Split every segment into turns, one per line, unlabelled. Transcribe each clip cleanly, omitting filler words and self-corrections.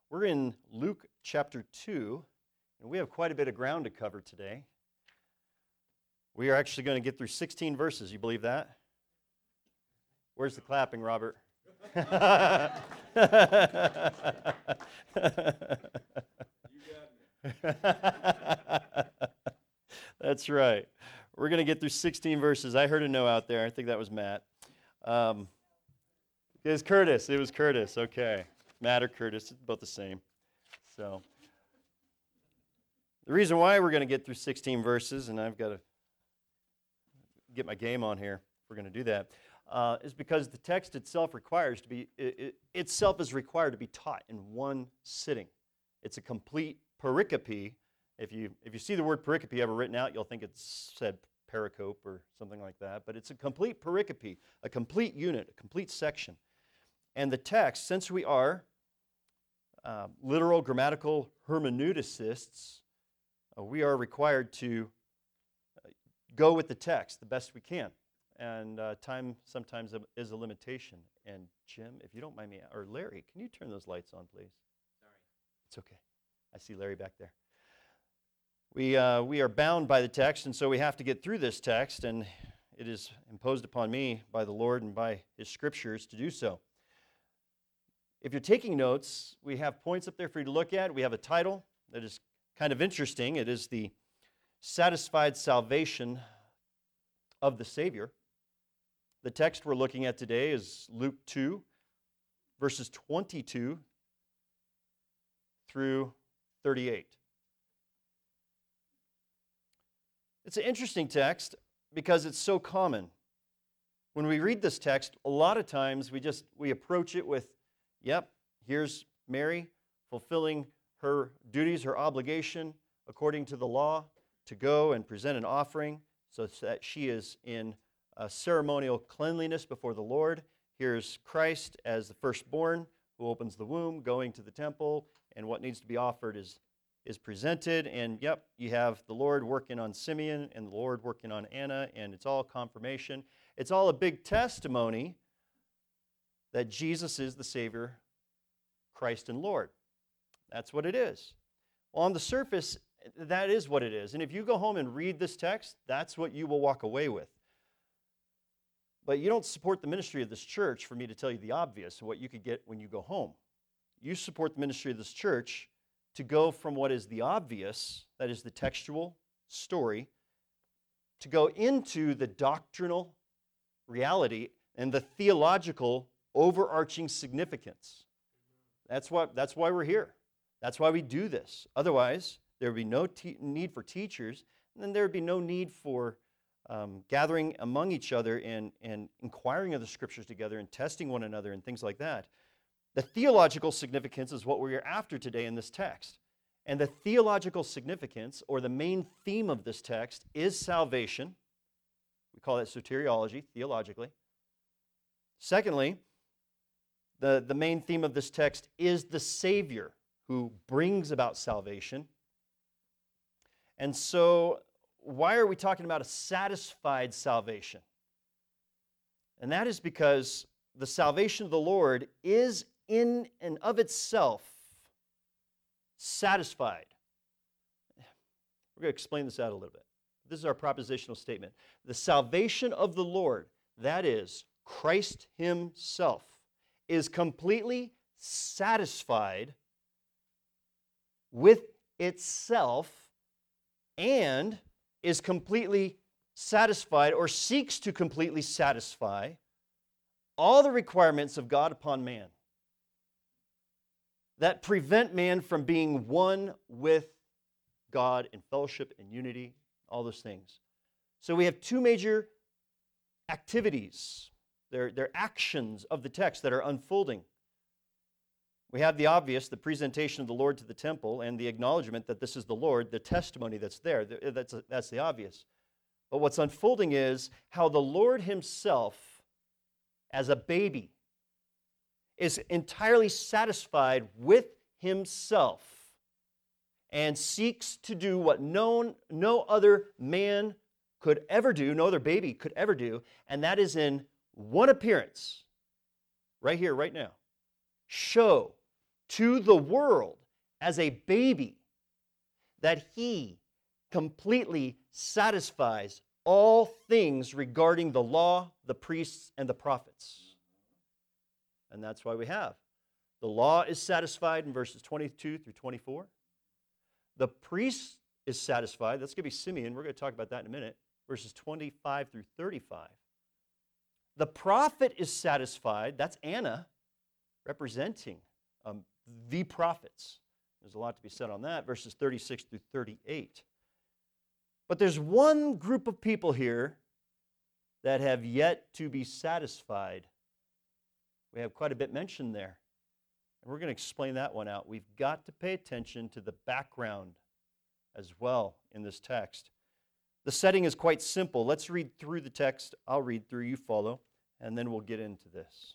We're in Luke chapter 2, and we have quite a bit of ground to cover today. We are actually going to get through 16 verses. You believe that? Where's the clapping, Robert? That's right. We're going to get through 16 verses. I heard a no out there. I think that was Matt. It was Curtis. It was Curtis. Okay. Matt or Curtis, it's both the same. So, the reason why we're going to get through 16 verses, and I've got to get my game on here if we're going to do that, is because the text itself requires to be, itself is required to be taught in one sitting. It's a complete pericope. If you see the word pericope ever written out, you'll think it's said pericope or something like that, but it's a complete pericope, a complete unit, a complete section. And the text, since we are literal grammatical hermeneuticists, we are required to go with the text the best we can. And time sometimes is a limitation. And Jim, if you don't mind me, or Larry, can you turn those lights on, please?
Sorry.
It's okay. I see Larry back there. We are bound by the text, and so we have to get through this text, and it is imposed upon me by the Lord and by His Scriptures to do so. If you're taking notes, we have points up there for you to look at. We have a title that is kind of interesting. It is the Satisfied Salvation of the Savior. The text we're looking at today is Luke 2, verses 22 through 38. It's an interesting text because it's so common. When we read this text, a lot of times we approach it with, yep, here's Mary fulfilling her duties, her obligation according to the law to go and present an offering so that she is in ceremonial cleanliness before the Lord. Here's Christ as the firstborn who opens the womb, going to the temple, and what needs to be offered is presented. And yep, you have the Lord working on Simeon and the Lord working on Anna, and it's all confirmation. It's all a big testimony that Jesus is the Savior, Christ and Lord. That's what it is. On the surface, that is what it is. And if you go home and read this text, that's what you will walk away with. But you don't support the ministry of this church for me to tell you the obvious and what you could get when you go home. You support the ministry of this church to go from what is the obvious, that is the textual story, to go into the doctrinal reality and the theological overarching significance. That's why we're here. That's why we do this. Otherwise, there would be no need for teachers, and then there would be no need for gathering among each other and inquiring of the Scriptures together and testing one another and things like that. The theological significance is what we're after today in this text. And the theological significance, or the main theme of this text, is salvation. We call that soteriology, theologically. Secondly, the main theme of this text is the Savior who brings about salvation. And so, why are we talking about a satisfied salvation? And that is because the salvation of the Lord is in and of itself satisfied. We're going to explain this out a little bit. This is our propositional statement. The salvation of the Lord, that is, Christ Himself, is completely satisfied with itself and is completely satisfied or seeks to completely satisfy all the requirements of God upon man that prevent man from being one with God in fellowship and unity, all those things. So we have two major activities. They're actions of the text that are unfolding. We have the obvious, the presentation of the Lord to the temple, and the acknowledgement that this is the Lord, the testimony that's there. That's the obvious. But what's unfolding is how the Lord Himself, as a baby, is entirely satisfied with Himself and seeks to do what no other man could ever do, no other baby could ever do, and that is in one appearance, right here, right now, show to the world as a baby, that he completely satisfies all things regarding the law, the priests, and the prophets. And that's why we have the law is satisfied in verses 22 through 24. The priest is satisfied. That's going to be Simeon. We're going to talk about that in a minute. Verses 25 through 35. The prophet is satisfied. That's Anna representing the prophets. There's a lot to be said on that. Verses 36 through 38. But there's one group of people here that have yet to be satisfied. We have quite a bit mentioned there. And we're going to explain that one out. We've got to pay attention to the background as well in this text. The setting is quite simple. Let's read through the text. I'll read through, you follow, and then we'll get into this.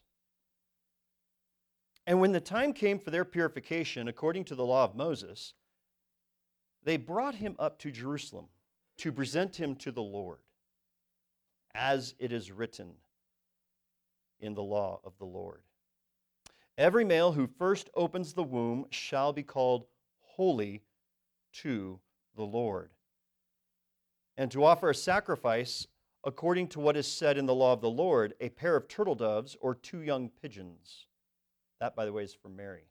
And when the time came for their purification, according to the law of Moses, they brought him up to Jerusalem to present him to the Lord, as it is written in the law of the Lord. Every male who first opens the womb shall be called holy to the Lord. And to offer a sacrifice according to what is said in the law of the Lord, a pair of turtle doves or 2 young pigeons. That, by the way, is for Mary.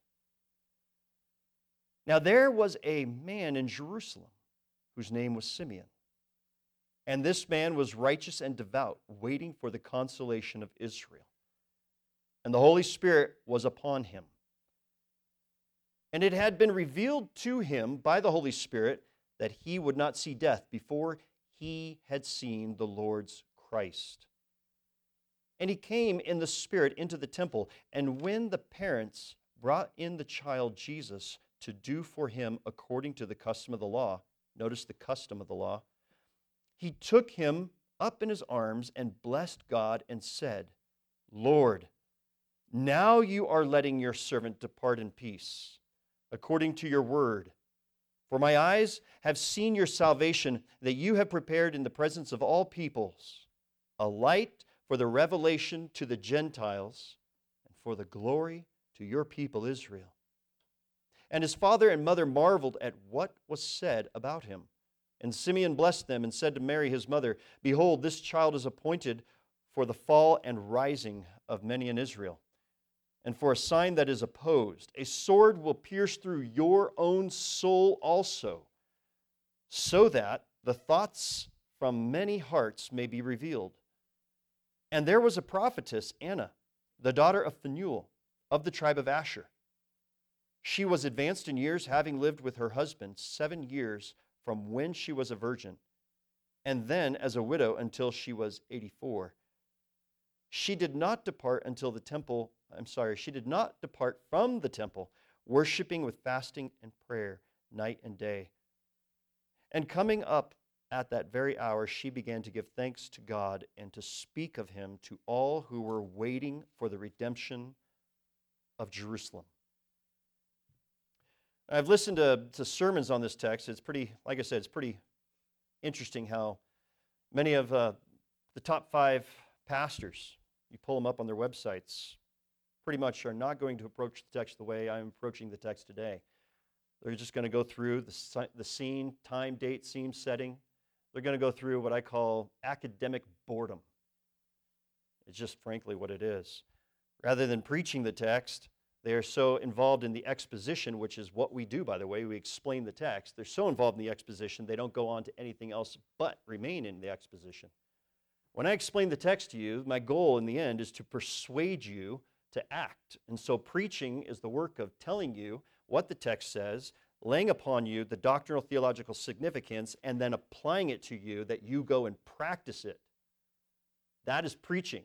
Now there was a man in Jerusalem whose name was Simeon. And this man was righteous and devout, waiting for the consolation of Israel. And the Holy Spirit was upon him. And it had been revealed to him by the Holy Spirit that he would not see death before he had seen the Lord's Christ. And he came in the Spirit into the temple. And when the parents brought in the child Jesus to do for him according to the custom of the law, notice the custom of the law, he took him up in his arms and blessed God and said, Lord, now you are letting your servant depart in peace, according to your word. For my eyes have seen your salvation, that you have prepared in the presence of all peoples, a light for the revelation to the Gentiles, and for the glory to your people Israel. And his father and mother marveled at what was said about him. And Simeon blessed them and said to Mary his mother, Behold, this child is appointed for the fall and rising of many in Israel, and for a sign that is opposed. A sword will pierce through your own soul also, so that the thoughts from many hearts may be revealed. And there was a prophetess, Anna, the daughter of Phanuel, of the tribe of Asher. She was advanced in years, having lived with her husband 7 years from when she was a virgin, and then as a widow until she was 84. She did not depart from the temple, worshiping with fasting and prayer night and day. And coming up at that very hour, she began to give thanks to God and to speak of him to all who were waiting for the redemption of Jerusalem. I've listened to sermons on this text. It's pretty, like I said, it's pretty interesting how many of the top 5 pastors, you pull them up on their websites, pretty much are not going to approach the text the way I'm approaching the text today. They're just going to go through the scene, time, date, scene, setting. They're going to go through what I call academic boredom. It's just frankly what it is. Rather than preaching the text, they are so involved in the exposition, which is what we do, by the way. We explain the text. They're so involved in the exposition, they don't go on to anything else but remain in the exposition. When I explain the text to you, my goal in the end is to persuade you to act. And so preaching is the work of telling you what the text says, laying upon you the doctrinal theological significance, and then applying it to you that you go and practice it. That is preaching.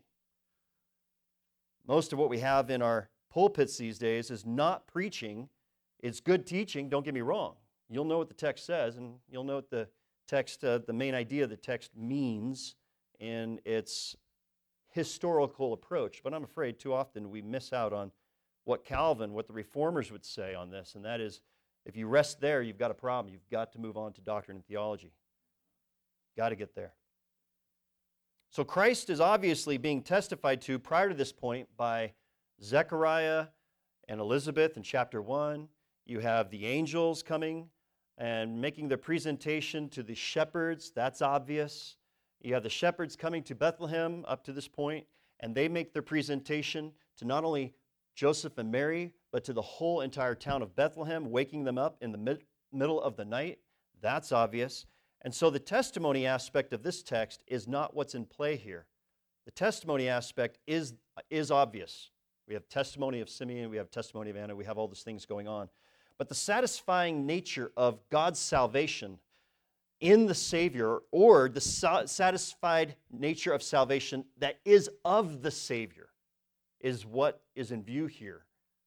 Most of what we have in our pulpits these days is not preaching. It's good teaching, don't get me wrong. You'll know what the text says, and you'll know what the text, the main idea of the text means in its historical approach. But I'm afraid too often we miss out on what Calvin, what the reformers would say on this, and that is, if you rest there, you've got a problem. You've got to move on to doctrine and theology. Got to get there. So Christ is obviously being testified to prior to this point by Zechariah and Elizabeth in chapter 1. You have the angels coming and making their presentation to the shepherds. That's obvious. You have the shepherds coming to Bethlehem up to this point, and they make their presentation to not only Joseph and Mary, but to the whole entire town of Bethlehem, waking them up in the middle of the night. That's obvious. And so the testimony aspect of this text is not what's in play here. The testimony aspect is obvious. We have testimony of Simeon, we have testimony of Anna, we have all these things going on. But the satisfying nature of God's salvation in the Savior, or the satisfied nature of salvation that is of the Savior, is what is in view here.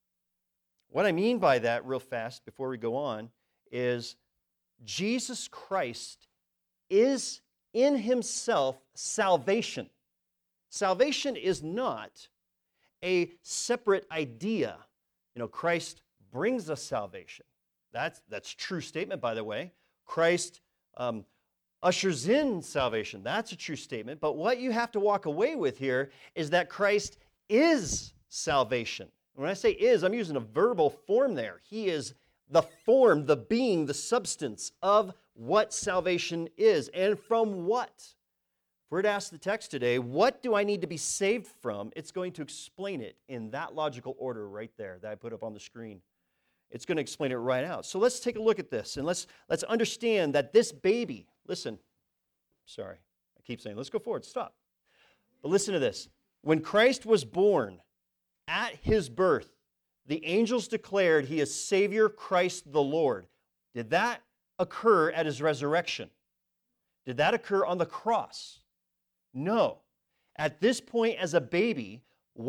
What I mean by that, real fast, before we go on, is Jesus Christ is in himself salvation. Salvation is not a separate idea. Christ brings us salvation. That's a true statement, by the way. Christ ushers in salvation. That's a true statement. But what you have to walk away with here is that Christ is salvation. When I say is, I'm using a verbal form there. He is the form, the being, the substance of what salvation is. And from what? If we're to ask the text today, what do I need to be saved from? It's going to explain it in that logical order right there that I put up on the screen. It's going to explain it right out. So let's take a look at this, and let's understand that this baby, listen, sorry, I keep saying, let's go forward, stop. But listen to this. When Christ was born, at his birth, the angels declared he is Savior, Christ the Lord. Did that occur at his resurrection? Did that occur on the cross? No. At this point, as a baby,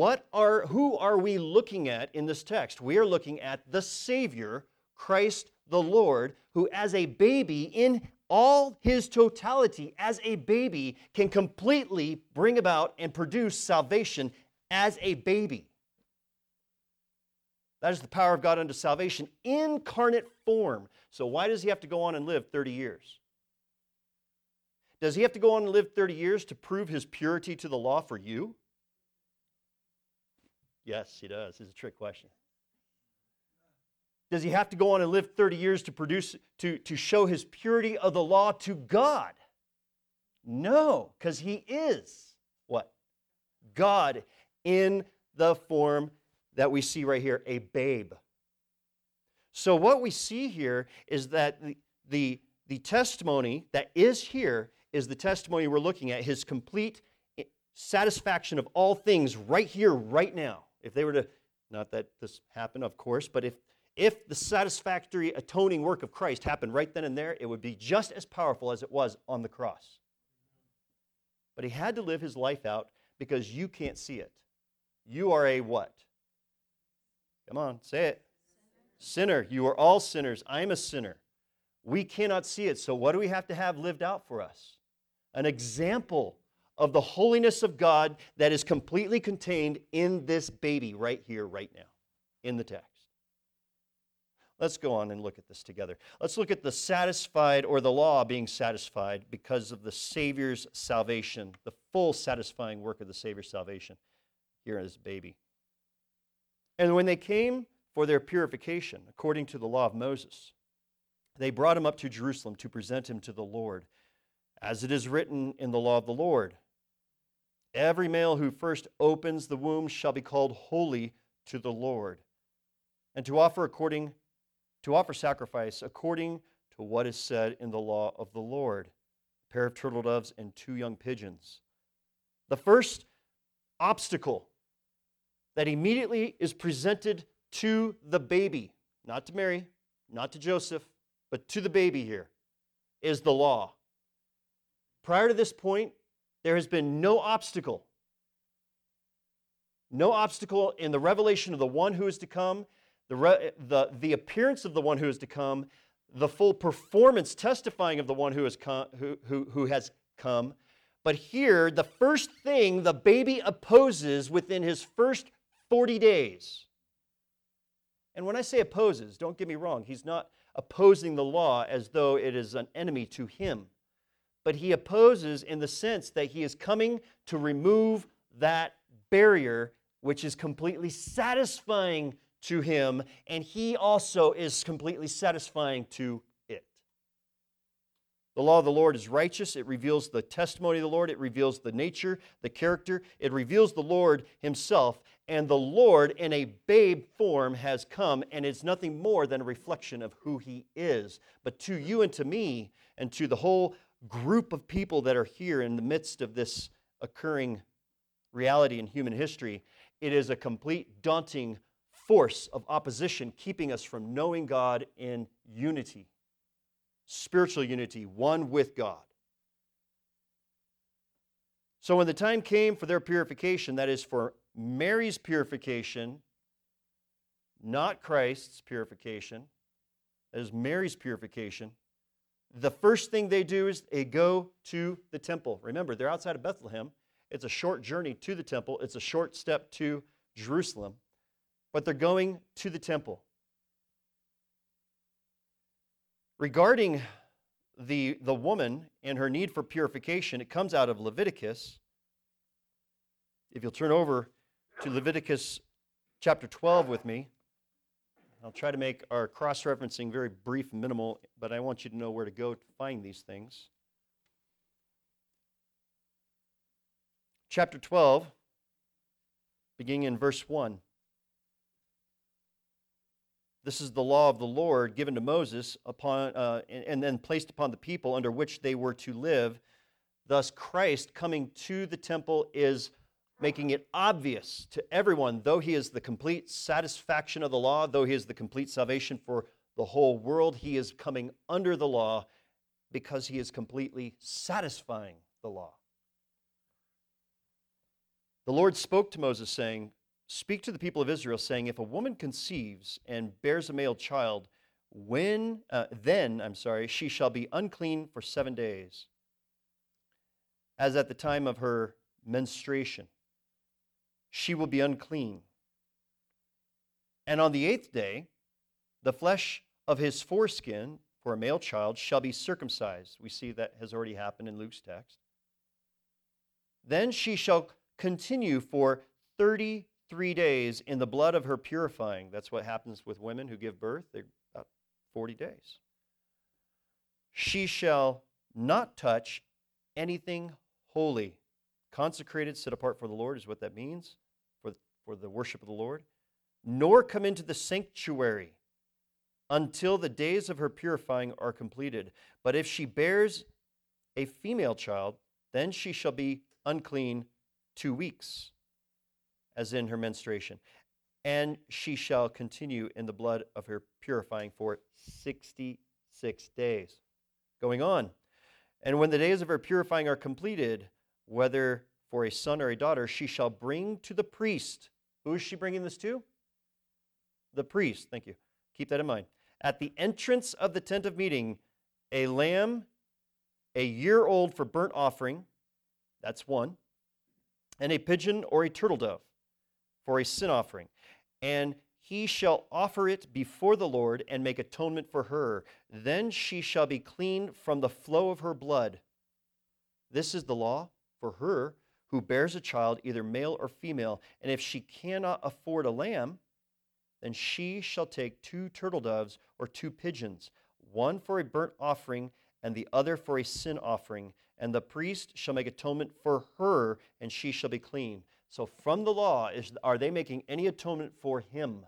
who are we looking at in this text? We are looking at the Savior, Christ the Lord, who as a baby, in all his totality, as a baby, can completely bring about and produce salvation as a baby. That is the power of God unto salvation, incarnate form. So why does he have to go on and live 30 years? Does he have to go on and live 30 years to prove his purity to the law for you? Yes, he does. It's a trick question. Does he have to go on and live 30 years to show his purity of the law to God? No, because he is what? God in the form that we see right here, a babe. So what we see here is that the testimony that is here is the testimony we're looking at, his complete satisfaction of all things right here, right now. If they were to, not that this happened, of course, but if the satisfactory atoning work of Christ happened right then and there, it would be just as powerful as it was on the cross. But he had to live his life out because you can't see it. You are a what? Come on, say it. Sinner. You are all sinners. I am a sinner. We cannot see it, so what do we have to have lived out for us? An example of the holiness of God that is completely contained in this baby right here, right now, in the text. Let's go on and look at this together. Let's look at the satisfied, or the law being satisfied because of the Savior's salvation, the full satisfying work of the Savior's salvation here in this baby. And when they came for their purification, according to the law of Moses, they brought him up to Jerusalem to present him to the Lord, as it is written in the law of the Lord. Every male who first opens the womb shall be called holy to the Lord, and to offer sacrifice according to what is said in the law of the Lord, a pair of turtle doves and 2 young pigeons. The first obstacle that immediately is presented to the baby, not to Mary, not to Joseph, but to the baby here, is the law. Prior to this point, there has been no obstacle. No obstacle in the revelation of the one who is to come, the appearance of the one who is to come, the full performance testifying of the one who has come. But here, the first thing the baby opposes within his first 40 days. And when I say opposes, don't get me wrong, he's not opposing the law as though it is an enemy to him. But he opposes in the sense that he is coming to remove that barrier which is completely satisfying to him, and he also is completely satisfying to it. The law of the Lord is righteous. It reveals the testimony of the Lord. It reveals the nature, the character. It reveals the Lord himself. And the Lord, in a babe form, has come, and it's nothing more than a reflection of who he is. But to you and to me, and to the whole group of people that are here in the midst of this occurring reality in human history, it is a complete daunting force of opposition keeping us from knowing God in unity, spiritual unity, one with God. So when the time came for their purification, that is for Mary's purification, not Christ's purification, that is Mary's purification, the first thing they do is they go to the temple. Remember, they're outside of Bethlehem. It's a short journey to the temple. It's a short step to Jerusalem. But they're going to the temple. Regarding the woman and her need for purification, it comes out of Leviticus. If you'll turn over to Leviticus chapter 12 with me, I'll try to make our cross-referencing very brief and minimal, but I want you to know where to go to find these things. Chapter 12, beginning in verse 1. This is the law of the Lord given to Moses upon, and then placed upon the people under which they were to live. Thus Christ coming to the temple is making it obvious to everyone, though he is the complete satisfaction of the law, though he is the complete salvation for the whole world, he is coming under the law because he is completely satisfying the law. The Lord spoke to Moses, saying, "Speak to the people of Israel, saying, if a woman conceives and bears a male child, then she shall be unclean for 7 days, as at the time of her menstruation. She will be unclean. And on the 8th day, the flesh of his foreskin for a male child shall be circumcised." We see that has already happened in Luke's text. "Then she shall continue for 33 days in the blood of her purifying." That's what happens with women who give birth. They're about 40 days. "She shall not touch anything holy." Consecrated, set apart for the Lord is what that means, for the worship of the Lord. "Nor come into the sanctuary until the days of her purifying are completed. But if she bears a female child, then she shall be unclean 2 weeks, as in her menstruation. And she shall continue in the blood of her purifying for 66 days. Going on. "And when the days of her purifying are completed, whether for a son or a daughter, she shall bring to the priest." Who is she bringing this to? The priest. Thank you. Keep that in mind. "At the entrance of the tent of meeting, a lamb, a year old for burnt offering," that's one, "and a pigeon or a turtle dove for a sin offering. And he shall offer it before the Lord and make atonement for her. Then she shall be clean from the flow of her blood. This is the law for her who bears a child, either male or female. And if she cannot afford a lamb, then she shall take 2 turtle doves or 2 pigeons, one for a burnt offering and the other for a sin offering. And the priest shall make atonement for her, and she shall be clean." So from the law, are they making any atonement for him?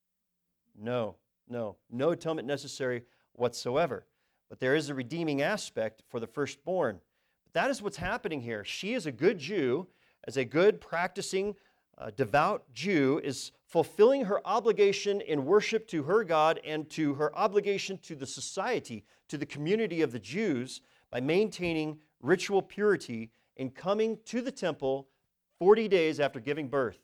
No atonement necessary whatsoever. But there is a redeeming aspect for the firstborn. But that is what's happening here. She is a good Jew, as a good practicing devout Jew, is fulfilling her obligation in worship to her God and to her obligation to the society, to the community of the Jews, by maintaining ritual purity and coming to the temple 40 days after giving birth.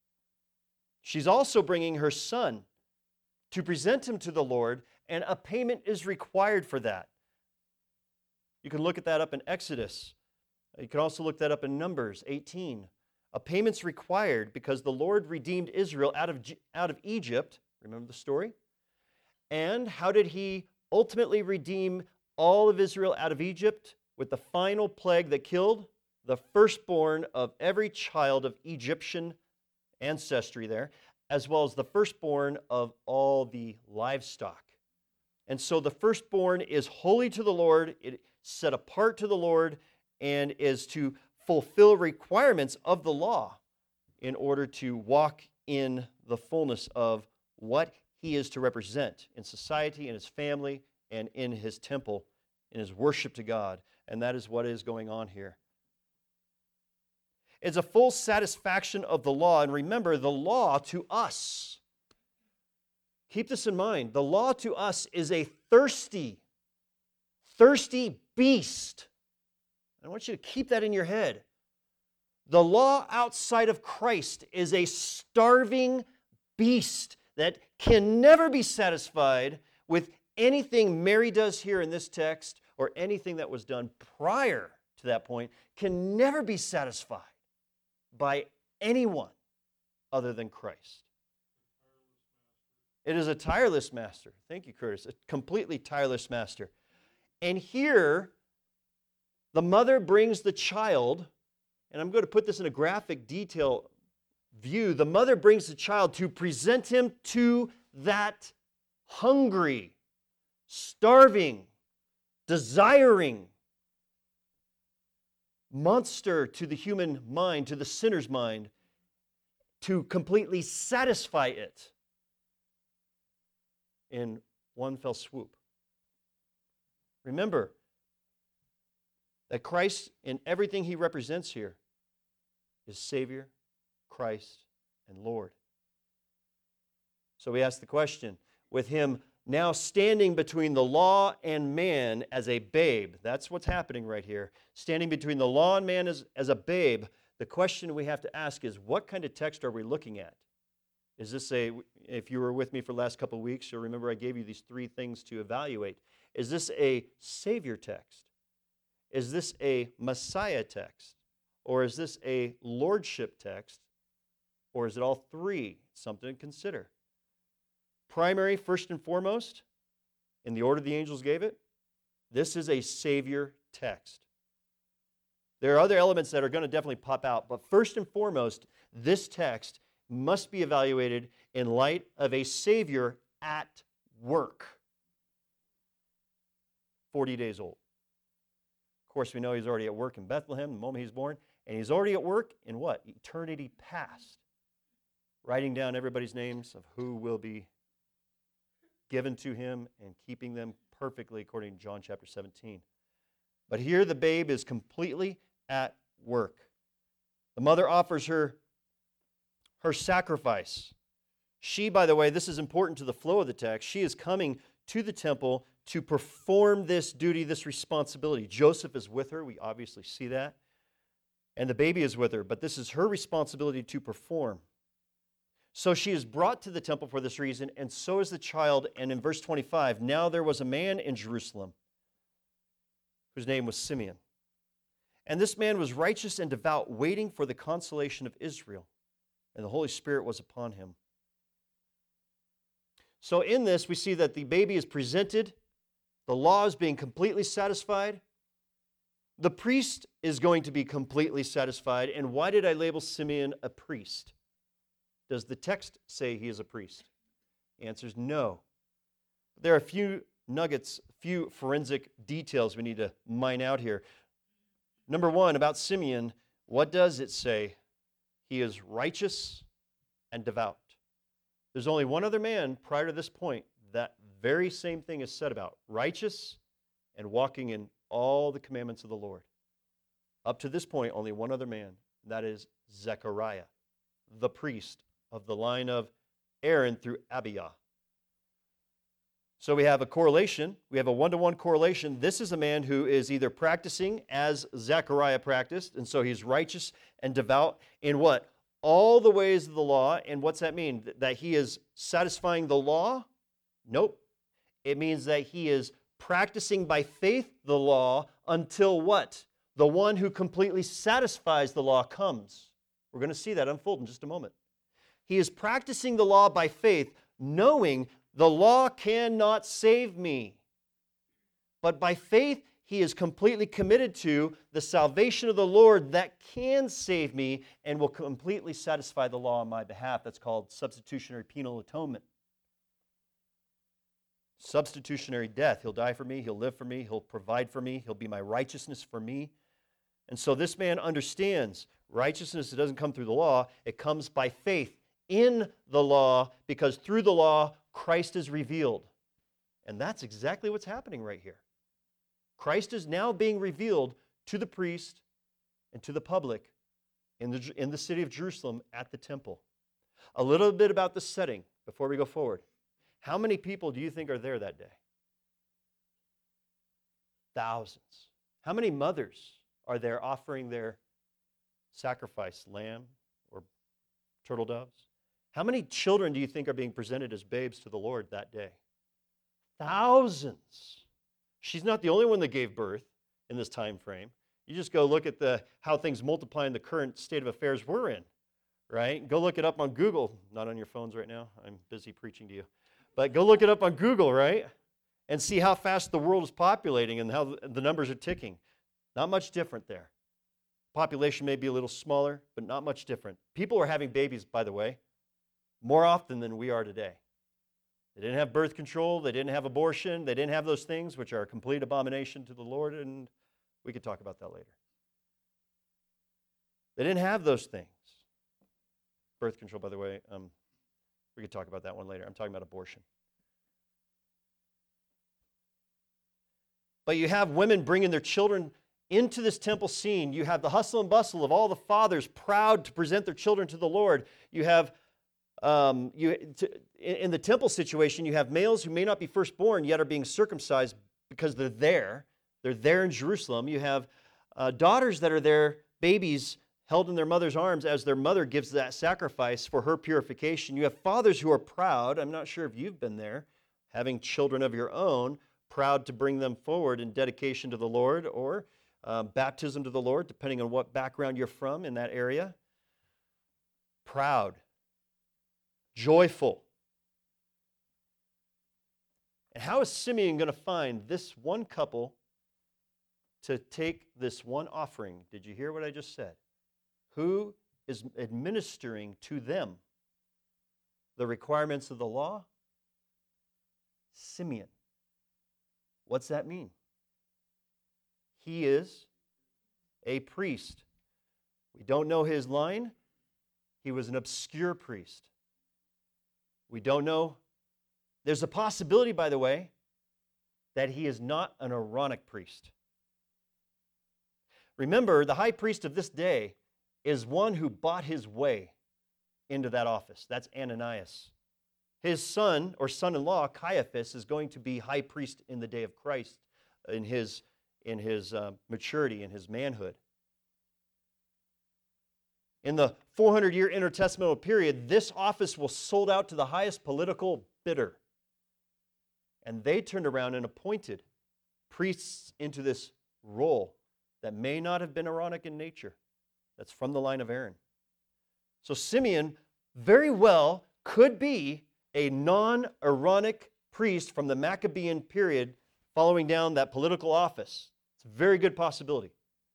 She's also bringing her son to present him to the Lord, and a payment is required for that. You can look at that up in Exodus. You can also look that up in Numbers 18. A payment's required because the Lord redeemed Israel out of Egypt. Remember the story? And how did he ultimately redeem all of Israel out of Egypt? With the final plague that killed the firstborn of every child of Egyptian ancestry there. as well as the firstborn of all the livestock. And so the firstborn is holy to the Lord, it is set apart to the Lord, and is to fulfill requirements of the law in order to walk in the fullness of what he is to represent in society, in his family, and in his temple, in his worship to God. And that is what is going on here. It's a full satisfaction of the law. And remember, the law to us, keep this in mind, the law to us is a thirsty beast. I want you to keep that in your head. The law outside of Christ is a starving beast that can never be satisfied with anything Mary does here in this text or anything that was done prior to that point, can never be satisfied by anyone other than Christ. It is a tireless master. Thank you, Curtis. A completely tireless master. And here, the mother brings the child, and I'm going to put this in a graphic detail view. The mother brings the child to present him to that hungry, starving, desiring monster to the human mind, to the sinner's mind, to completely satisfy it in one fell swoop. Remember that Christ, in everything he represents here, is Savior, Christ, and Lord. So we ask the question, with him now standing between the law and man as a babe, that's what's happening right here, standing between the law and man as a babe, the question we have to ask is, what kind of text are we looking at? Is this if you were with me for the last couple of weeks, you'll remember I gave you these three things to evaluate. Is this a Savior text? Is this a Messiah text? Or is this a Lordship text? Or is it all three? Something to consider. Primary, first and foremost, in the order the angels gave it, this is a Savior text. There are other elements that are going to definitely pop out, but first and foremost, this text must be evaluated in light of a Savior at work. 40 days old. Of course, we know he's already at work in Bethlehem the moment he's born, and he's already at work in what? Eternity past. Writing down everybody's names of who will be given to him and keeping them perfectly according to John chapter 17. But here the babe is completely at work. The mother offers her sacrifice. She, by the way, this is important to the flow of the text, she is coming to the temple to perform this duty, this responsibility. Joseph is with her, we obviously see that, and the baby is with her, but this is her responsibility to perform. So she is brought to the temple for this reason, and so is the child. And in verse 25, now there was a man in Jerusalem whose name was Simeon. And this man was righteous and devout, waiting for the consolation of Israel. And the Holy Spirit was upon him. So in this, we see that the baby is presented. The law is being completely satisfied. The priest is going to be completely satisfied. And why did I label Simeon a priest? Does the text say he is a priest? The answer is no. There are a few nuggets, few forensic details we need to mine out here. Number one, about Simeon, what does it say? He is righteous and devout. There's only one other man prior to this point that very same thing is said about, righteous and walking in all the commandments of the Lord. Up to this point, only one other man, that is Zechariah, the priest of the line of Aaron through Abiah. So we have a correlation. We have a one-to-one correlation. This is a man who is either practicing as Zechariah practiced, and so he's righteous and devout in what? All the ways of the law. And what's that mean? That he is satisfying the law? Nope. It means that he is practicing by faith the law until what? The one who completely satisfies the law comes. We're going to see that unfold in just a moment. He is practicing the law by faith, knowing the law cannot save me. But by faith, he is completely committed to the salvation of the Lord that can save me and will completely satisfy the law on my behalf. That's called substitutionary penal atonement. Substitutionary death. He'll die for me, he'll live for me, he'll provide for me, he'll be my righteousness for me. And so this man understands righteousness doesn't come through the law, it comes by faith in the law, because through the law, Christ is revealed. And that's exactly what's happening right here. Christ is now being revealed to the priest and to the public in the city of Jerusalem at the temple. A little bit about the setting before we go forward. How many people do you think are there that day? Thousands. How many mothers are there offering their sacrifice, lamb or turtle doves? How many children do you think are being presented as babes to the Lord that day? Thousands. She's not the only one that gave birth in this time frame. You just go look at how things multiply in the current state of affairs we're in, right? Go look it up on Google. Not on your phones right now. I'm busy preaching to you. But go look it up on Google, right? And see how fast the world is populating and how the numbers are ticking. Not much different there. Population may be a little smaller, but not much different. People are having babies, by the way, more often than we are today. They didn't have birth control, they didn't have abortion, they didn't have those things, which are a complete abomination to the Lord, and we could talk about that later. They didn't have those things. Birth control, by the way, we could talk about that one later. I'm talking about abortion. But you have women bringing their children into this temple scene. You have the hustle and bustle of all the fathers proud to present their children to the Lord. You have, in the temple situation, you have males who may not be firstborn yet are being circumcised because they're there. They're there in Jerusalem. You have daughters that are there, babies held in their mother's arms as their mother gives that sacrifice for her purification. You have fathers who are proud. I'm not sure if you've been there, having children of your own, proud to bring them forward in dedication to the Lord or baptism to the Lord, depending on what background you're from in that area. Proud, joyful. And how is Simeon going to find this one couple to take this one offering? Did you hear what I just said? Who is administering to them the requirements of the law? Simeon. What's that mean? He is a priest. We don't know his line. He was an obscure priest. We don't know. There's a possibility, by the way, that he is not an Aaronic priest. Remember, the high priest of this day is one who bought his way into that office. That's Ananias. His son, or son-in-law, Caiaphas, is going to be high priest in the day of Christ, in his maturity, in his manhood. In the 400-year intertestamental period, this office was sold out to the highest political bidder. And they turned around and appointed priests into this role that may not have been Aaronic in nature. That's from the line of Aaron. So Simeon very well could be a non-Aaronic priest from the Maccabean period following down that political office. It's a very good possibility.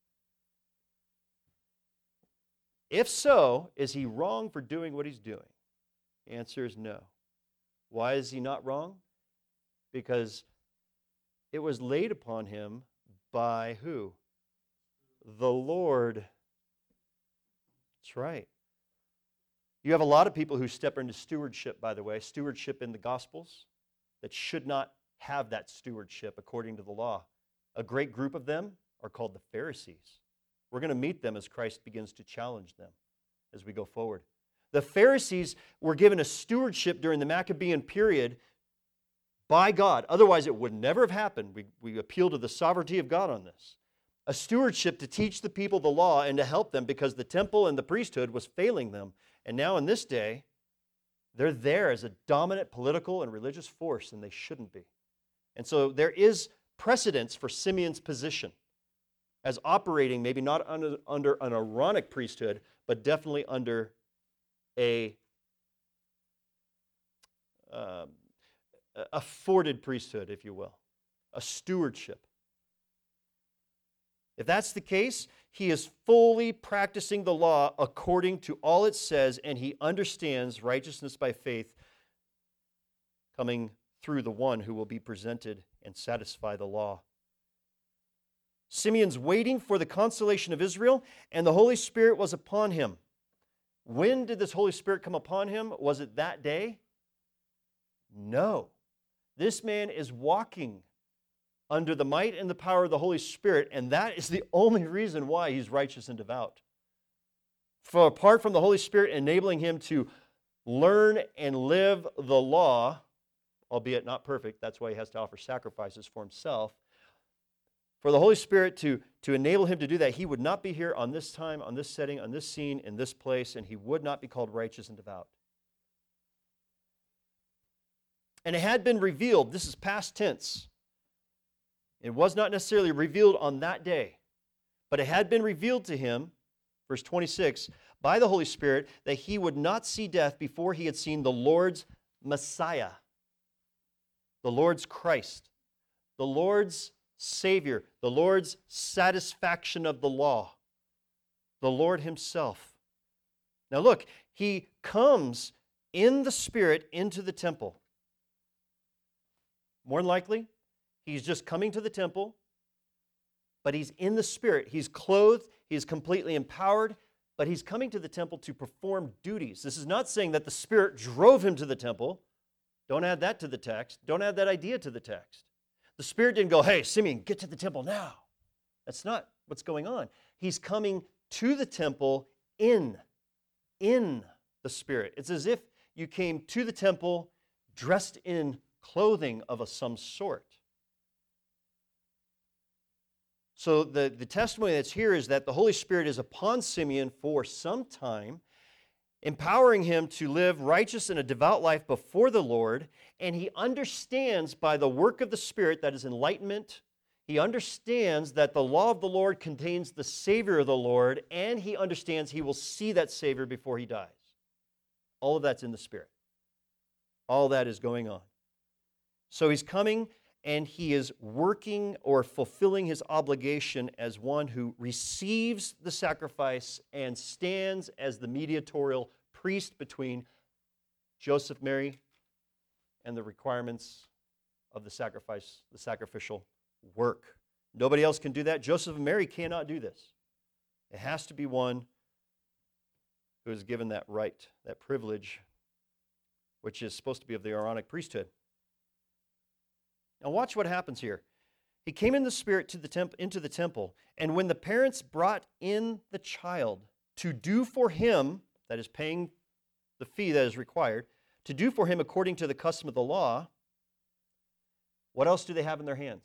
If so, is he wrong for doing what he's doing? The answer is no. Why is he not wrong? Because it was laid upon him by who? The Lord. That's right. You have a lot of people who step into stewardship, by the way, stewardship in the Gospels, that should not have that stewardship according to the law. A great group of them are called the Pharisees. We're going to meet them as Christ begins to challenge them as we go forward. The Pharisees were given a stewardship during the Maccabean period by God. Otherwise, it would never have happened. We appeal to the sovereignty of God on this. A stewardship to teach the people the law and to help them because the temple and the priesthood was failing them. And now in this day, they're there as a dominant political and religious force, and they shouldn't be. And so there is precedence for Simeon's position as operating maybe not under an Aaronic priesthood, but definitely under a afforded priesthood, if you will, a stewardship. If that's the case, he is fully practicing the law according to all it says, and he understands righteousness by faith coming through the one who will be presented and satisfy the law. Simeon's waiting for the consolation of Israel, and the Holy Spirit was upon him. When did this Holy Spirit come upon him? Was it that day? No. This man is walking under the might and the power of the Holy Spirit, and that is the only reason why he's righteous and devout. For apart from the Holy Spirit enabling him to learn and live the law, albeit not perfect, that's why he has to offer sacrifices for himself. For the Holy Spirit to enable him to do that, he would not be here on this time, on this setting, on this scene, in this place, and he would not be called righteous and devout. And it had been revealed, this is past tense. It was not necessarily revealed on that day, but it had been revealed to him, verse 26, by the Holy Spirit, that he would not see death before he had seen the Lord's Messiah, the Lord's Christ, the Lord's Savior, the Lord's satisfaction of the law, the Lord himself. Now look, he comes in the Spirit into the temple. More than likely, he's just coming to the temple, but he's in the Spirit. He's clothed, he's completely empowered, but he's coming to the temple to perform duties. This is not saying that the Spirit drove him to the temple. Don't add that to the text. Don't add that idea to the text. The Spirit didn't go, hey, Simeon, get to the temple now. That's not what's going on. He's coming to the temple in the Spirit. It's as if you came to the temple dressed in clothing of some sort. So the testimony that's here is that the Holy Spirit is upon Simeon for some time, empowering him to live righteous and a devout life before the Lord, and he understands by the work of the Spirit, that is enlightenment, he understands that the law of the Lord contains the Savior of the Lord, and he understands he will see that Savior before he dies. All of that's in the Spirit. All that is going on. So he's coming and he is working or fulfilling his obligation as one who receives the sacrifice and stands as the mediatorial priest between Joseph, Mary, and the requirements of the sacrifice, the sacrificial work. Nobody else can do that. Joseph and Mary cannot do this. It has to be one who is given that right, that privilege, which is supposed to be of the Aaronic priesthood. Now watch what happens here. He came in the Spirit into the temple, and when the parents brought in the child to do for him, that is paying the fee that is required, to do for him according to the custom of the law, what else do they have in their hands?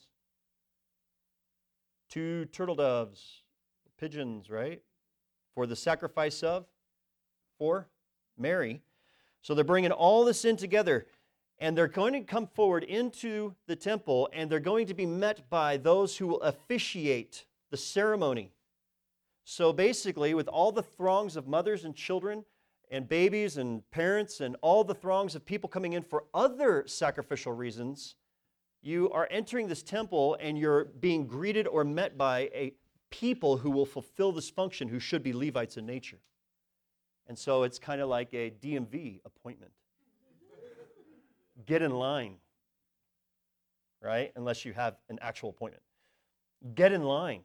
2 turtle doves, pigeons, right? For the sacrifice for Mary. So they're bringing all this in together. And they're going to come forward into the temple, and they're going to be met by those who will officiate the ceremony. So basically, with all the throngs of mothers and children and babies and parents and all the throngs of people coming in for other sacrificial reasons, you are entering this temple and you're being greeted or met by a people who will fulfill this function, who should be Levites in nature. And so it's kind of like a DMV appointment. Get in line, right? Unless you have an actual appointment. Get in line.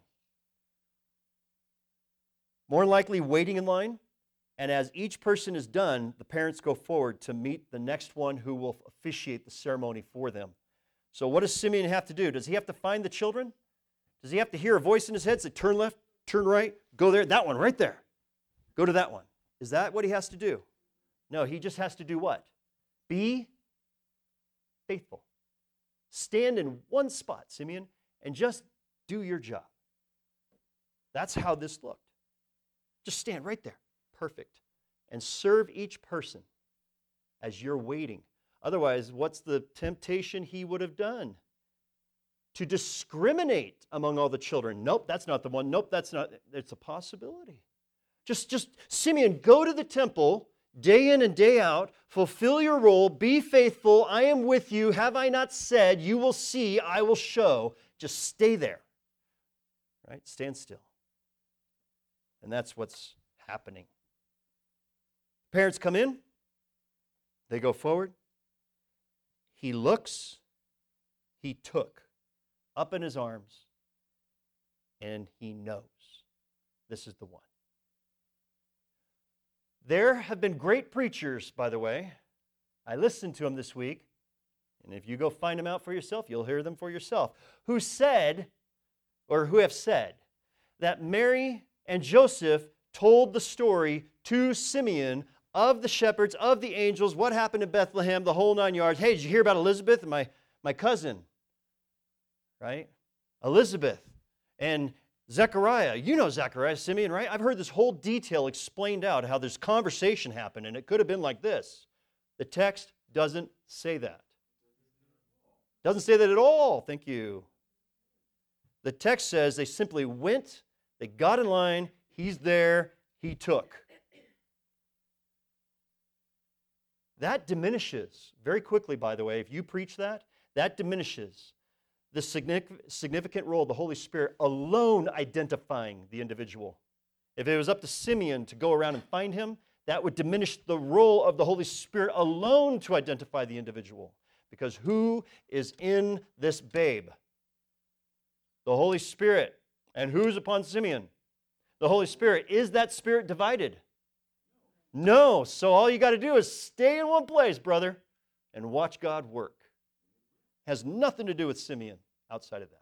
More likely waiting in line, and as each person is done, the parents go forward to meet the next one who will officiate the ceremony for them. So what does Simeon have to do? Does he have to find the children? Does he have to hear a voice in his head say, turn left, turn right, go there, that one right there. Go to that one. Is that what he has to do? No, he just has to do what? Be faithful. Stand in one spot, Simeon, and just do your job. That's how this looked. Just stand right there. Perfect. And serve each person as you're waiting. Otherwise, what's the temptation he would have done? To discriminate among all the children. Nope, that's not the one. Nope, that's not. It's a possibility. Just Simeon, go to the temple day in and day out, fulfill your role, be faithful, I am with you, have I not said, you will see, I will show. Just stay there. right? Stand still. And that's what's happening. Parents come in. They go forward. He looks. He took up in his arms. And he knows this is the one. There have been great preachers, by the way. I listened to them this week. And if you go find them out for yourself, you'll hear them for yourself. Who said, or who have said, that Mary and Joseph told the story to Simeon of the shepherds, of the angels, what happened in Bethlehem, the whole 9 yards. Hey, did you hear about Elizabeth and my cousin? Right? Elizabeth and Zechariah. You know Zechariah, Simeon, right? I've heard this whole detail explained out, how this conversation happened, and it could have been like this. The text doesn't say that. Doesn't say that at all. Thank you. The text says they simply went, they got in line, he's there, he took. That diminishes, very quickly, by the way, if you preach that, that diminishes the significant role of the Holy Spirit alone identifying the individual. If it was up to Simeon to go around and find him, that would diminish the role of the Holy Spirit alone to identify the individual. Because who is in this babe? The Holy Spirit. And who's upon Simeon? The Holy Spirit. Is that Spirit divided? No. So all you got to do is stay in one place, brother, and watch God work. Has nothing to do with Simeon outside of that.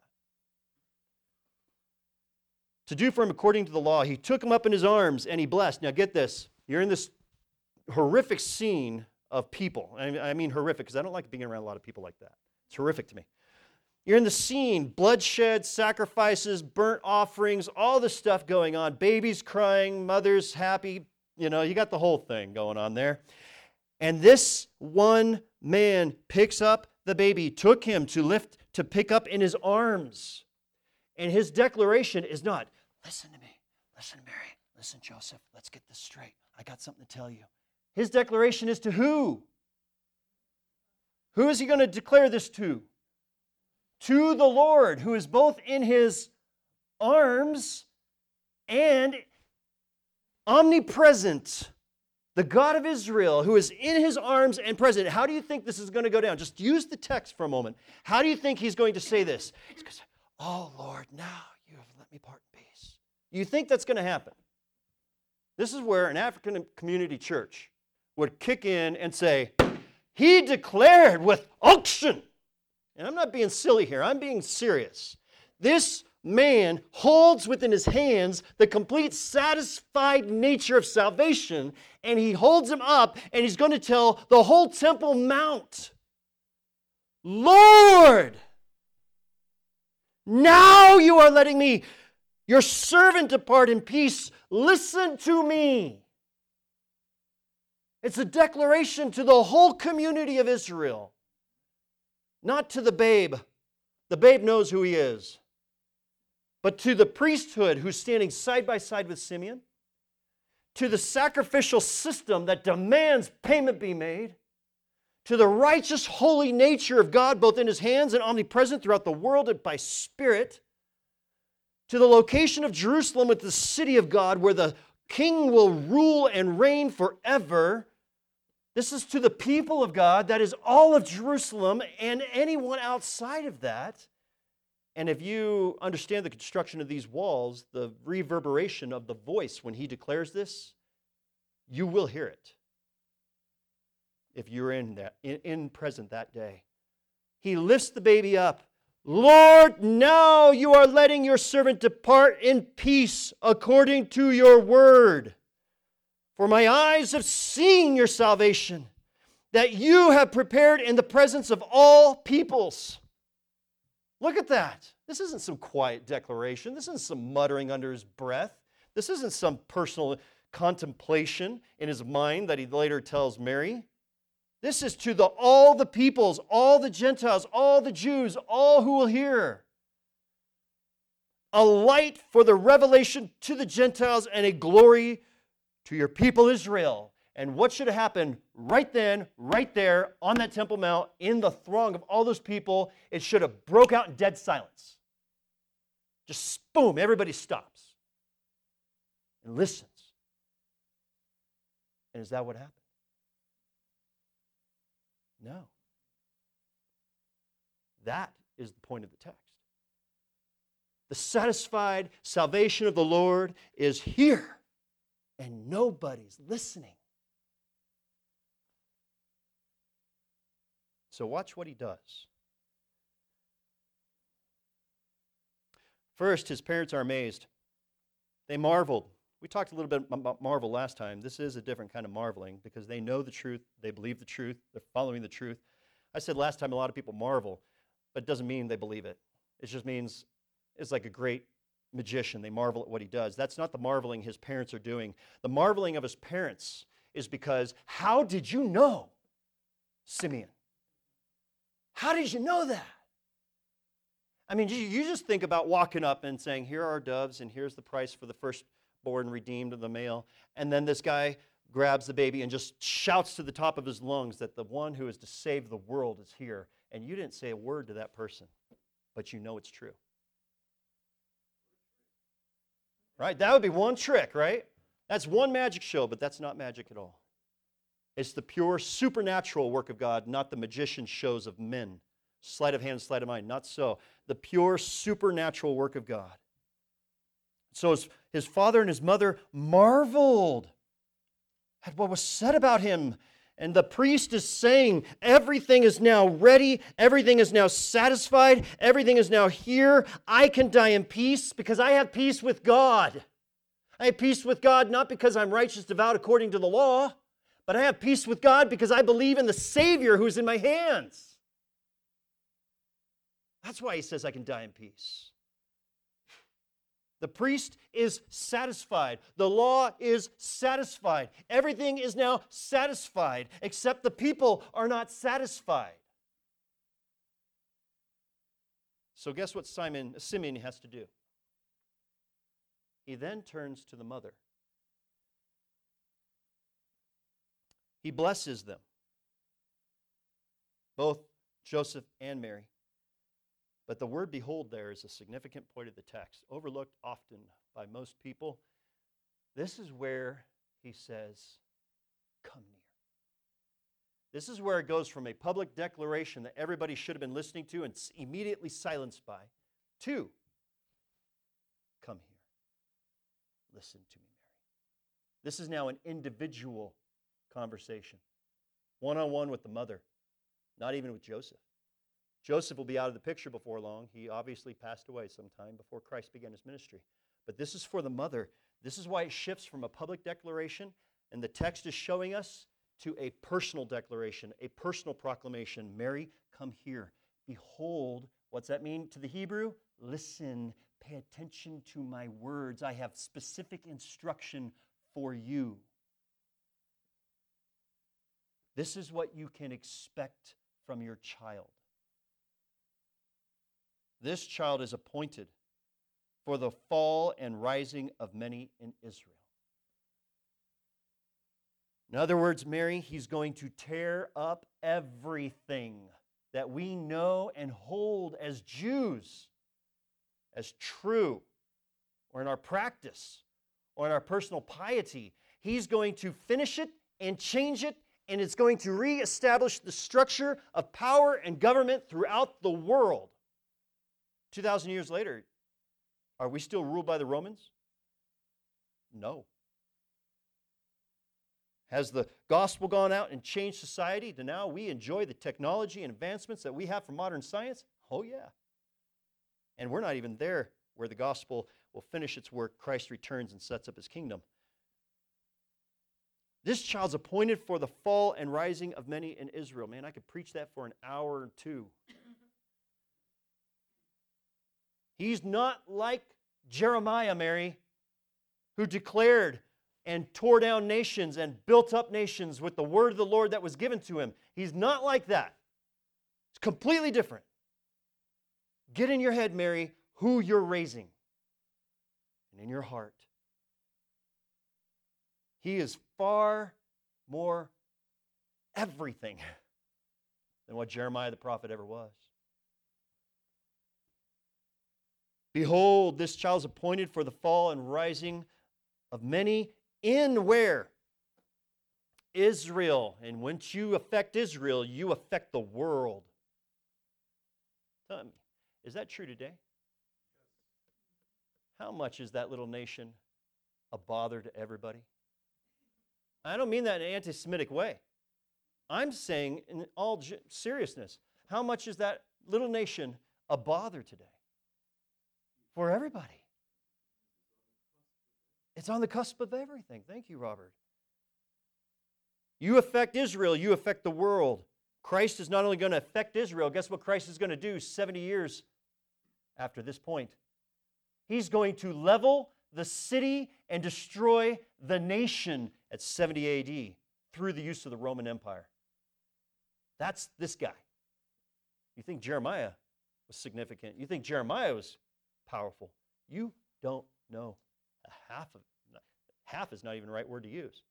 To do for him according to the law, he took him up in his arms and he blessed. Now get this. You're in this horrific scene of people. I mean horrific because I don't like being around a lot of people like that. It's horrific to me. You're in the scene, bloodshed, sacrifices, burnt offerings, all this stuff going on. Babies crying, mothers happy. You know, you got the whole thing going on there. And this one man picks up the baby, took him to pick up in his arms. And his declaration is not, listen to me, listen, Mary, listen, Joseph, let's get this straight. I got something to tell you. His declaration is to who? Who is he going to declare this to? To the Lord, who is both in his arms and omnipresent. The God of Israel, who is in his arms and present. How do you think this is going to go down? Just use the text for a moment. How do you think he's going to say this? He's going to say, oh, Lord, now you have let me part in peace. You think that's going to happen? This is where an African community church would kick in and say, he declared with unction. And I'm not being silly here. I'm being serious. This man holds within his hands the complete satisfied nature of salvation, and he holds him up, and he's going to tell the whole Temple Mount, Lord, now you are letting me, your servant, depart in peace. Listen to me. It's a declaration to the whole community of Israel, not to the babe. The babe knows who he is. But to the priesthood who's standing side by side with Simeon, to the sacrificial system that demands payment be made, to the righteous, holy nature of God, both in his hands and omnipresent throughout the world and by spirit, to the location of Jerusalem with the city of God, where the king will rule and reign forever. This is to the people of God, that is all of Jerusalem and anyone outside of that. And if you understand the construction of these walls, the reverberation of the voice when he declares this, you will hear it. If you're in present that day. He lifts the baby up. Lord, now you are letting your servant depart in peace according to your word. For my eyes have seen your salvation, that you have prepared in the presence of all peoples. Look at that. This isn't some quiet declaration. This isn't some muttering under his breath. This isn't some personal contemplation in his mind that he later tells Mary. This is to all the peoples, all the Gentiles, all the Jews, all who will hear. A light for the revelation to the Gentiles and a glory to your people Israel. And what should have happened right then, right there, on that Temple Mount, in the throng of all those people? It should have broke out in dead silence. Just boom, everybody stops and listens. And is that what happened? No. That is the point of the text. The satisfied salvation of the Lord is here, and nobody's listening. So watch what he does. First, his parents are amazed. They marveled. We talked a little bit about marvel last time. This is a different kind of marveling because they know the truth, they believe the truth, they're following the truth. I said last time a lot of people marvel, but it doesn't mean they believe it. It just means it's like a great magician. They marvel at what he does. That's not the marveling his parents are doing. The marveling of his parents is because, how did you know, Simeon? How did you know that? I mean, you just think about walking up and saying, here are our doves, and here's the price for the firstborn redeemed of the male. And then this guy grabs the baby and just shouts to the top of his lungs that the one who is to save the world is here. And you didn't say a word to that person, but you know it's true. Right? That would be one trick, right? That's one magic show, but that's not magic at all. It's the pure supernatural work of God, not the magician shows of men. Sleight of hand, sleight of mind. Not so. The pure supernatural work of God. So his father and his mother marveled at what was said about him. And the priest is saying, everything is now ready. Everything is now satisfied. Everything is now here. I can die in peace because I have peace with God. I have peace with God not because I'm righteous, devout according to the law, but I have peace with God because I believe in the Savior who's in my hands. That's why he says I can die in peace. The priest is satisfied. The law is satisfied. Everything is now satisfied, except the people are not satisfied. So guess what Simeon has to do? He then turns to the mother. He blesses them, both Joseph and Mary. But the word behold there is a significant point of the text, overlooked often by most people. This is where he says, come near. This is where it goes from a public declaration that everybody should have been listening to and immediately silenced by, to, come here. Listen to me, Mary. This is now an individual conversation, one-on-one with the mother, not even with Joseph. Joseph will be out of the picture before long. He obviously passed away sometime before Christ began his ministry. But this is for the mother. This is why it shifts from a public declaration, and the text is showing us, to a personal declaration, a personal proclamation. Mary, come here. Behold, what's that mean to the Hebrew? Listen, pay attention to my words. I have specific instruction for you. This is what you can expect from your child. This child is appointed for the fall and rising of many in Israel. In other words, Mary, he's going to tear up everything that we know and hold as Jews as true, or in our practice, or in our personal piety. He's going to finish it and change it, and it's going to reestablish the structure of power and government throughout the world. 2,000 years later, are we still ruled by the Romans? No. Has the gospel gone out and changed society to now we enjoy the technology and advancements that we have from modern science? Oh, yeah. And we're not even there where the gospel will finish its work. Christ returns and sets up his kingdom. This child's appointed for the fall and rising of many in Israel. Man, I could preach that for an hour or two. He's not like Jeremiah, Mary, who declared and tore down nations and built up nations with the word of the Lord that was given to him. He's not like that. It's completely different. Get in your head, Mary, who you're raising, and in your heart. He is far more everything than what Jeremiah the prophet ever was. Behold, this child is appointed for the fall and rising of many in where? Israel. And once you affect Israel, you affect the world. Tell me, is that true today? How much is that little nation a bother to everybody? I don't mean that in an anti-Semitic way. I'm saying in all seriousness, how much is that little nation a bother today? For everybody. It's on the cusp of everything. Thank you, Robert. You affect Israel, you affect the world. Christ is not only going to affect Israel, guess what Christ is going to do 70 years after this point? He's going to level the city and destroy the nation at 70 AD through the use of the Roman Empire. That's this guy. You think Jeremiah was significant. You think Jeremiah was powerful. You don't know half of it. Half is not even the right word to use.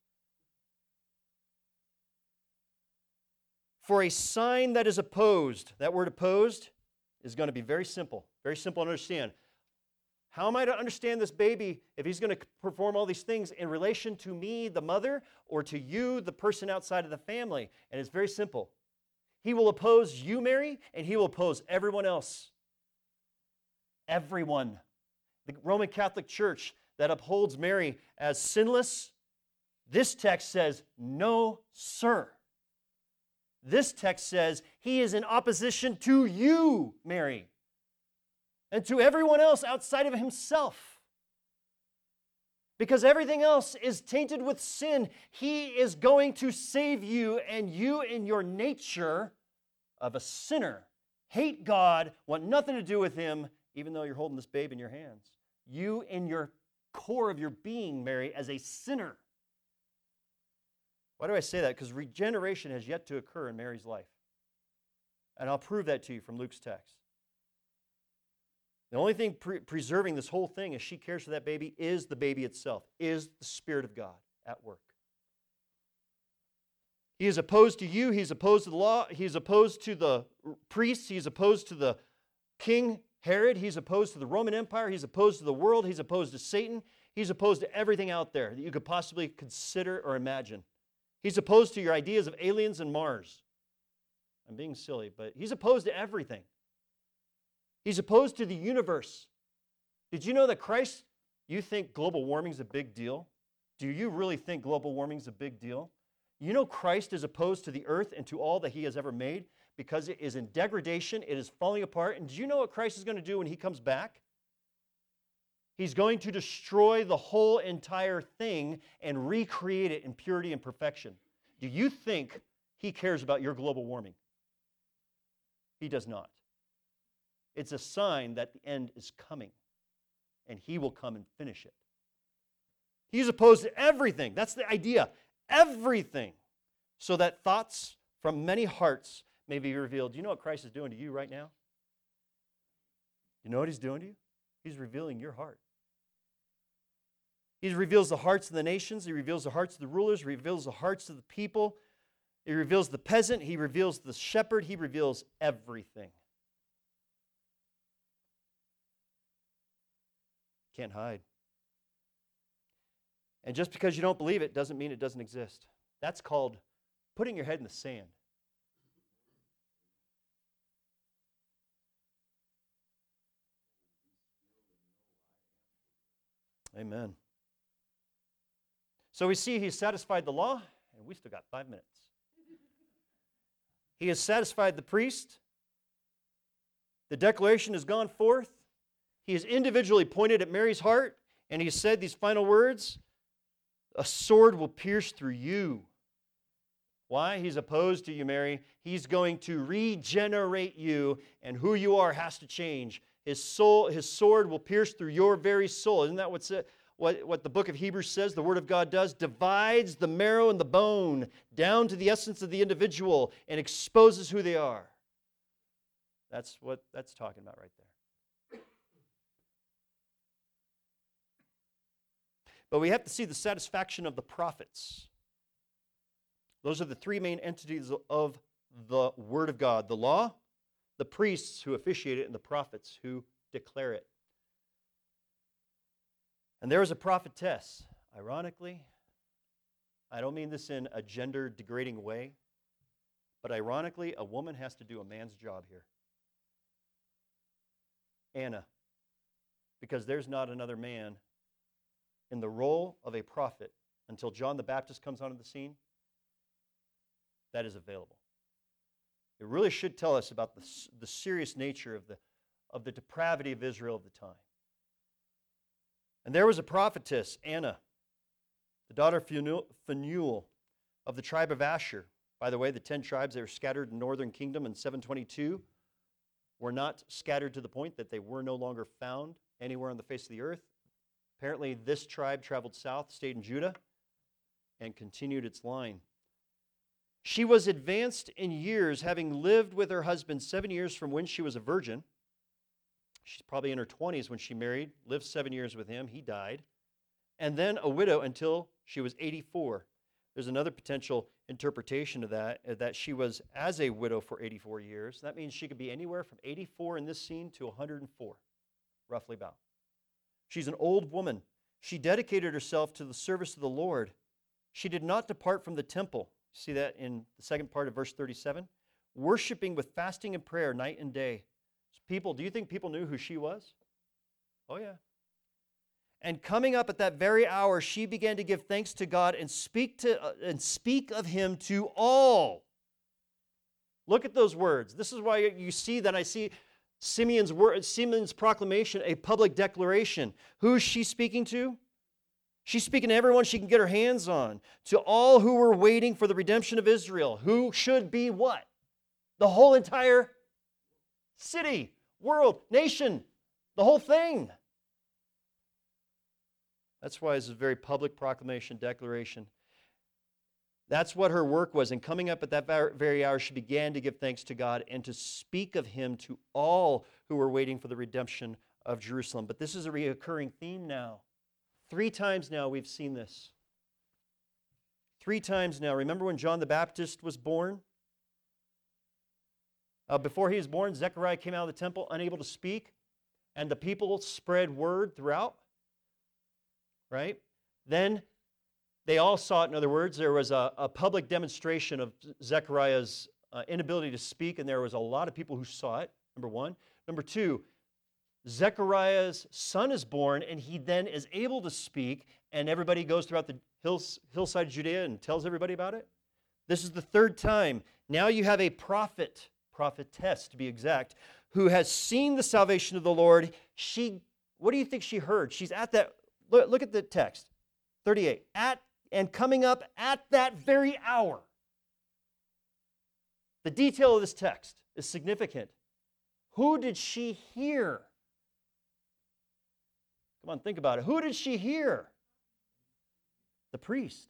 For a sign that is opposed, that word opposed is going to be very simple to understand. How am I to understand this baby if he's going to perform all these things in relation to me, the mother, or to you, the person outside of the family? And it's very simple. He will oppose you, Mary, and he will oppose everyone else. Everyone. The Roman Catholic Church that upholds Mary as sinless, this text says, no, sir. This text says he is in opposition to you, Mary, and to everyone else outside of himself. Because everything else is tainted with sin. He is going to save you, and you in your nature of a sinner hate God, want nothing to do with him, even though you're holding this babe in your hands. You in your core of your being, Mary, as a sinner. Why do I say that? Because regeneration has yet to occur in Mary's life. And I'll prove that to you from Luke's text. The only thing preserving this whole thing as she cares for that baby is the baby itself, is the Spirit of God at work. He is opposed to you. He's opposed to the law. He's opposed to the priests. He's opposed to the king Herod. He's opposed to the Roman Empire. He's opposed to the world. He's opposed to Satan. He's opposed to everything out there that you could possibly consider or imagine. He's opposed to your ideas of aliens and Mars. I'm being silly, but he's opposed to everything. He's opposed to the universe. Did you know that Christ, you think global warming is a big deal? Do you really think global warming is a big deal? You know Christ is opposed to the earth and to all that he has ever made because it is in degradation, it is falling apart. And do you know what Christ is going to do when he comes back? He's going to destroy the whole entire thing and recreate it in purity and perfection. Do you think he cares about your global warming? He does not. It's a sign that the end is coming, and he will come and finish it. He's opposed to everything. That's the idea. Everything. So that thoughts from many hearts may be revealed. Do you know what Christ is doing to you right now? You know what he's doing to you? He's revealing your heart. He reveals the hearts of the nations. He reveals the hearts of the rulers. He reveals the hearts of the people. He reveals the peasant. He reveals the shepherd. He reveals everything. Can't hide. And just because you don't believe it doesn't mean it doesn't exist. That's called putting your head in the sand. Amen. So we see he's satisfied the law, and we still got 5 minutes. He has satisfied the priest. The declaration has gone forth. He has individually pointed at Mary's heart, and he said these final words, a sword will pierce through you. Why? He's opposed to you, Mary. He's going to regenerate you, and who you are has to change. His sword will pierce through your very soul. Isn't that what the book of Hebrews says the Word of God does? Divides the marrow and the bone down to the essence of the individual and exposes who they are. That's what that's talking about right there. But we have to see the satisfaction of the prophets. Those are the three main entities of the Word of God. The law, the priests who officiate it, and the prophets who declare it. And there was a prophetess. Ironically, I don't mean this in a gender-degrading way, but ironically, a woman has to do a man's job here. Anna, because there's not another man in the role of a prophet until John the Baptist comes onto the scene that is available. It really should tell us about the serious nature of the depravity of Israel of the time. And there was a prophetess, Anna, the daughter of Phanuel of the tribe of Asher. By the way, the 10 tribes that were scattered in the northern kingdom in 722 were not scattered to the point that they were no longer found anywhere on the face of the earth. Apparently, this tribe traveled south, stayed in Judah, and continued its line. She was advanced in years, having lived with her husband 7 years from when she was a virgin. She's probably in her 20s when she married, lived 7 years with him. He died. And then a widow until she was 84. There's another potential interpretation of that she was as a widow for 84 years. That means she could be anywhere from 84 in this scene to 104, roughly about. She's an old woman. She dedicated herself to the service of the Lord. She did not depart from the temple. See that in the second part of verse 37? Worshiping with fasting and prayer night and day. People, do you think people knew who she was? Oh, yeah. And coming up at that very hour, she began to give thanks to God and speak of him to all. Look at those words. This is why you see that I see Simeon's proclamation, a public declaration. Who is she speaking to? She's speaking to everyone she can get her hands on. To all who were waiting for the redemption of Israel. Who should be what? The whole entire city, world, nation, the whole thing. That's why it's a very public proclamation, declaration. That's what her work was. And coming up at that very hour, she began to give thanks to God and to speak of him to all who were waiting for the redemption of Jerusalem. But this is a recurring theme now. 3 times now we've seen this. 3 times now. Remember when John the Baptist was born? Before he was born, Zechariah came out of the temple unable to speak, and the people spread word throughout. Right? Then they all saw it. In other words, there was a public demonstration of Zechariah's inability to speak, and there was a lot of people who saw it, number 1. Number 2, Zechariah's son is born, and he then is able to speak, and everybody goes throughout the hillside of Judea and tells everybody about it. This is the 3rd time. Now you have a prophetess to be exact, who has seen the salvation of the Lord. What do you think she heard? She's at that. Look at the text, 38. And coming up at that very hour. The detail of this text is significant. Who did she hear? Come on, think about it. Who did she hear? The priest.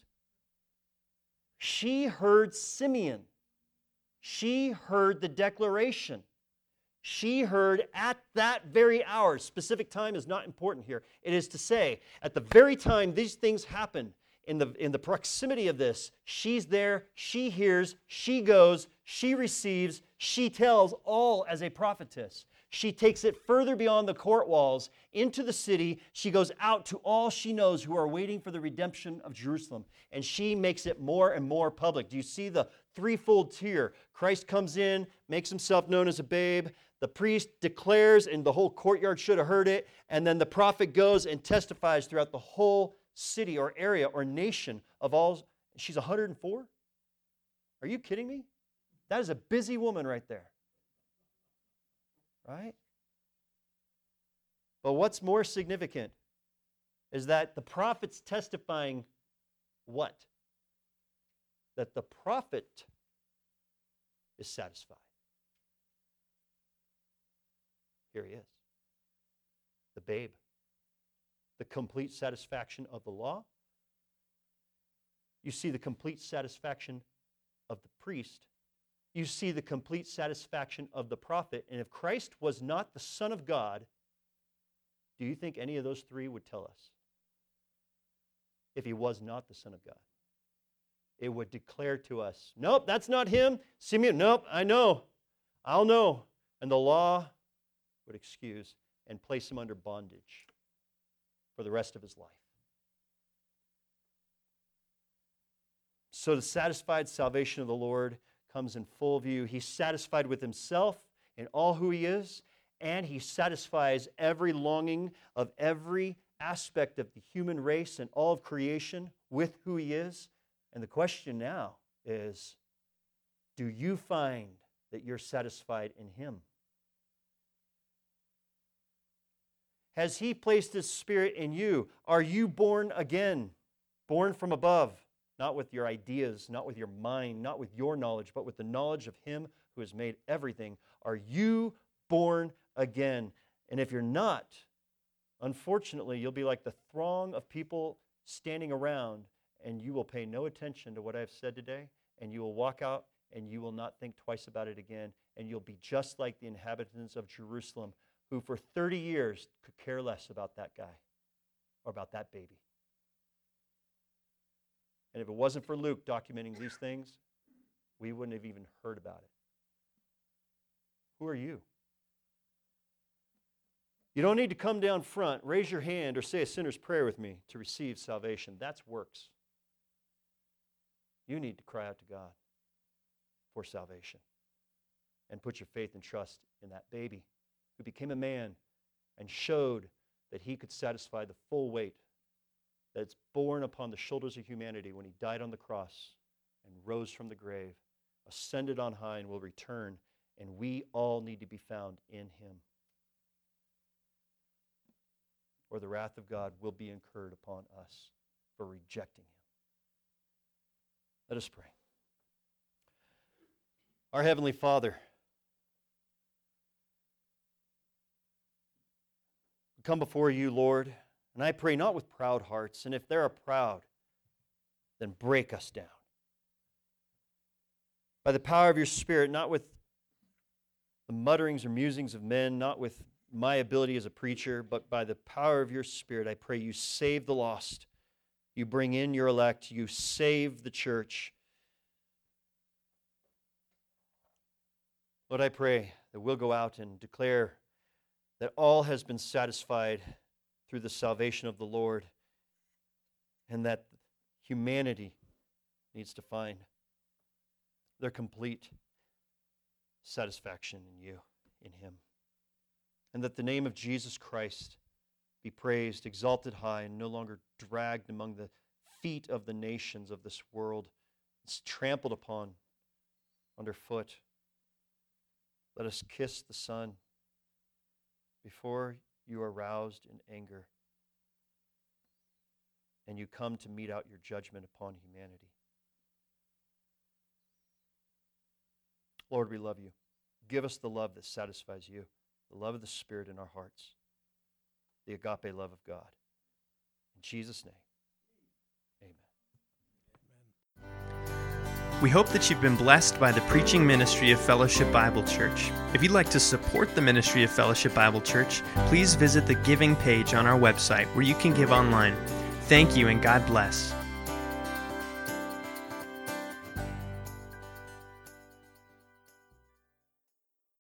She heard Simeon. She heard the declaration. She heard at that very hour. Specific time is not important here. It is to say, at the very time these things happen, in the proximity of this, she's there, she hears, she goes, she receives, she tells, all as a prophetess. She takes it further beyond the court walls into the city. She goes out to all she knows who are waiting for the redemption of Jerusalem. And she makes it more and more public. Do you see the threefold tier? Christ comes in, makes himself known as a babe. The priest declares, and the whole courtyard should have heard it. And then the prophet goes and testifies throughout the whole city or area or nation of all. She's 104? Are you kidding me? That is a busy woman right there. Right? But what's more significant is that the prophet's testifying what? That the prophet is satisfied. Here he is. The babe. The complete satisfaction of the law. You see the complete satisfaction of the priest. You see the complete satisfaction of the prophet. And if Christ was not the Son of God, do you think any of those 3 would tell us? If he was not the Son of God. It would declare to us, nope, that's not him. Simeon, nope, I know. I'll know. And the law would excuse and place him under bondage for the rest of his life. So the satisfied salvation of the Lord comes in full view. He's satisfied with himself and all who he is, and he satisfies every longing of every aspect of the human race and all of creation with who he is. And the question now is, do you find that you're satisfied in him? Has he placed his Spirit in you? Are you born again, born from above? Not with your ideas, not with your mind, not with your knowledge, but with the knowledge of him who has made everything. Are you born again? And if you're not, unfortunately, you'll be like the throng of people standing around, and you will pay no attention to what I've said today, and you will walk out and you will not think twice about it again, and you'll be just like the inhabitants of Jerusalem, who for 30 years could care less about that guy or about that baby. And if it wasn't for Luke documenting these things, we wouldn't have even heard about it. Who are you? You don't need to come down front, raise your hand, or say a sinner's prayer with me to receive salvation. That's works. You need to cry out to God for salvation and put your faith and trust in that baby who became a man and showed that he could satisfy the full weight that's borne upon the shoulders of humanity when he died on the cross and rose from the grave, ascended on high, and will return, and we all need to be found in him, or the wrath of God will be incurred upon us for rejecting him. Let us pray. Our Heavenly Father, we come before you, Lord, and I pray not with proud hearts, and if they are proud, then break us down. By the power of your Spirit, not with the mutterings or musings of men, not with my ability as a preacher, but by the power of your Spirit, I pray you save the lost. You bring in your elect. You save the church. Lord, I pray that we'll go out and declare that all has been satisfied through the salvation of the Lord, and that humanity needs to find their complete satisfaction in you, in him. And that the name of Jesus Christ be praised, exalted high, and no longer dragged among the feet of the nations of this world. It's trampled upon underfoot. Let us kiss the Son before you are roused in anger and you come to mete out your judgment upon humanity. Lord, we love you. Give us the love that satisfies you, the love of the Spirit in our hearts, the agape love of God. In Jesus' name, amen.
We hope that you've been blessed by the preaching ministry of Fellowship Bible Church. If you'd like to support the ministry of Fellowship Bible Church, please visit the giving page on our website where you can give online. Thank you and God bless.